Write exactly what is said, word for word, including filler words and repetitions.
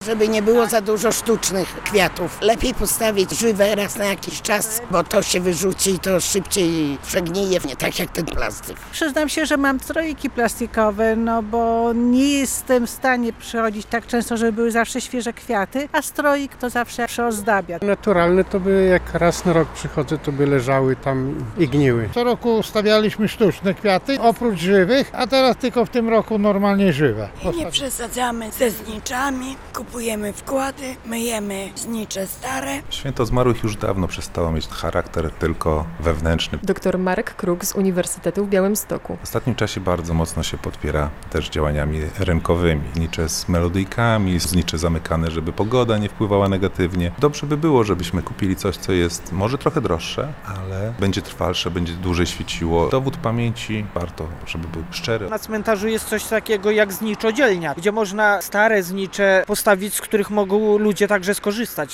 Żeby nie było za dużo sztucznych kwiatów. Lepiej postawić żywe raz na jakiś czas, bo to się wyrzuci i to szybciej przegnije, nie tak jak ten plastik. Przyznam się, że mam stroiki plastikowe, no bo nie jestem w stanie przychodzić tak często, żeby były zawsze świeże kwiaty, a stroik to zawsze przyozdabia. Naturalne to by jak raz na rok przychodzę, to by leżały tam i gniły. Co roku stawialiśmy sztuczne kwiaty, oprócz żywych, a teraz tylko w tym roku normalnie żywe. Nie przesadzamy ze zniczami, kupujemy wkłady, myjemy znicze stare. Święto zmarłych już dawno przestało mieć charakter tylko wewnętrzny. Doktor Marek Kruk z Uniwersytetu w Białymstoku. W ostatnim czasie bardzo mocno się podpiera też działaniami rynkowymi. Znicze z melodyjkami, znicze zamykane, żeby pogoda nie wpływała negatywnie. Dobrze by było, żebyśmy kupili coś, co jest może trochę droższe, ale będzie trwalsze, będzie dłużej świeciło. Dowód pamięci, warto, żeby był szczery. Na cmentarzu jest coś takiego jak zniczodzielnia, gdzie można stare znicze postawić, z których mogą ludzie także skorzystać.